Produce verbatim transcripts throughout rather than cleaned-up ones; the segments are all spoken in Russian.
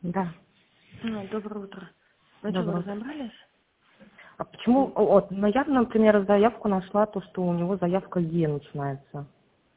Да, Ну, доброе утро. Ну что, вы доброе утро. разобрались? А почему, вот, ну я, например, заявку нашла, то, что у него заявка Е начинается.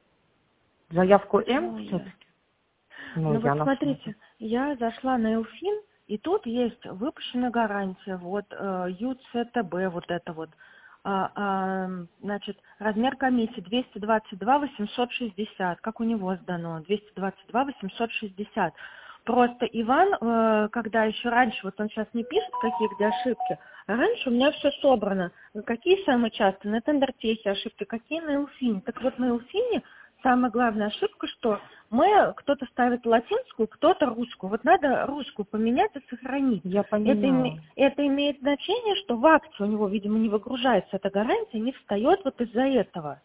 Заявку М Почему я? все-таки? Ну, Ну вот я нашла. смотрите, я зашла на Элфин, и тут есть выпущенная гарантия, вот э, ЮЦТБ, вот это вот. А, а, значит, размер комиссии двести двадцать два восемьсот шестьдесят, как у него сдано, двести двадцать два восемьсот шестьдесят. Просто Иван, э, когда еще раньше, вот он сейчас не пишет, какие где ошибки, а раньше у меня все собрано. Какие самые частые? На Тендертехе ошибки, какие на Элфине. Так вот на Элфине самая главная ошибка, что мы, кто-то ставит латинскую, кто-то русскую. Вот надо русскую поменять и сохранить. Я Это, име- поменяла. это имеет значение, что в акте у него, видимо, не выгружается эта гарантия, не встает вот из-за этого.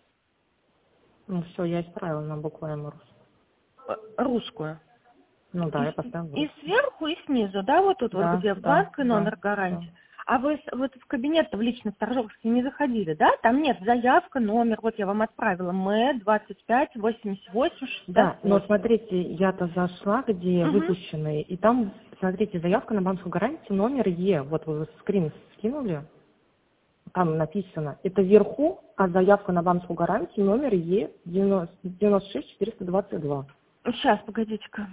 Ну, все, я исправила на букву М. Э, Русскую. Ну И, да, я с- поставила и русскую. сверху, и снизу, да, вот тут вот, Да, где да, банк и да, номер да. гарантии. А вы с- вот в кабинет в личный торговский не заходили, да? Там нет заявка, номер, вот я вам отправила, М двадцать пять восемьдесят восемь шестьдесят Да, но восемь. смотрите, я-то зашла, где Угу. выпущенные, и там, смотрите, заявка на банковскую гарантию, номер Е. Вот вы скрин скинули. Там написано, это вверху, а заявка на банковскую гарантию номер Е девяносто шесть четыреста двадцать два. Сейчас, погодите-ка.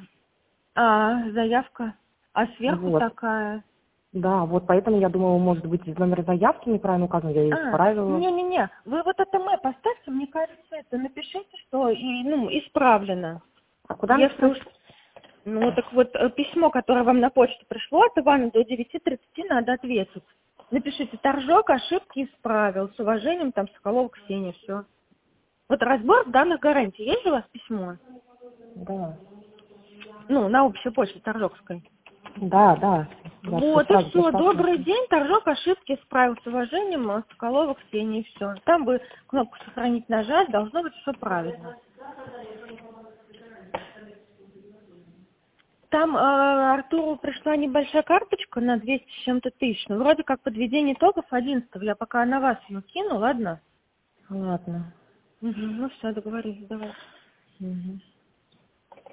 А, заявка. А сверху Вот. такая. Да, вот поэтому я думала, может быть, номер заявки неправильно указан, я ее А, исправила. не-не-не, вы вот это мы поставьте, мне кажется, это напишите, что и, ну, исправлено. А куда Если написать? уж, ну, так вот, э, письмо, которое вам на почту пришло от Ивана до девяти тридцати надо ответить. Напишите, торжок ошибки исправил, с уважением, там, Соколова Ксения, все. Вот разбор данных гарантий, есть же у вас письмо? Да. Ну, на общей почте торжокской. Да, да. Я что Вот и сразу все. пришла, Добрый смотрю. день, торжок ошибки исправил с уважением, э, Соколова Ксения, все. Там вы кнопку сохранить нажать, должно быть все правильно. Там э, Артуру пришла небольшая карточка на двести с чем-то тысяч. Ну, вроде как подведение итогов одиннадцатого. Я пока на вас ее кину, ладно? Ладно. Угу, ну все, договорились, давай. Мгм.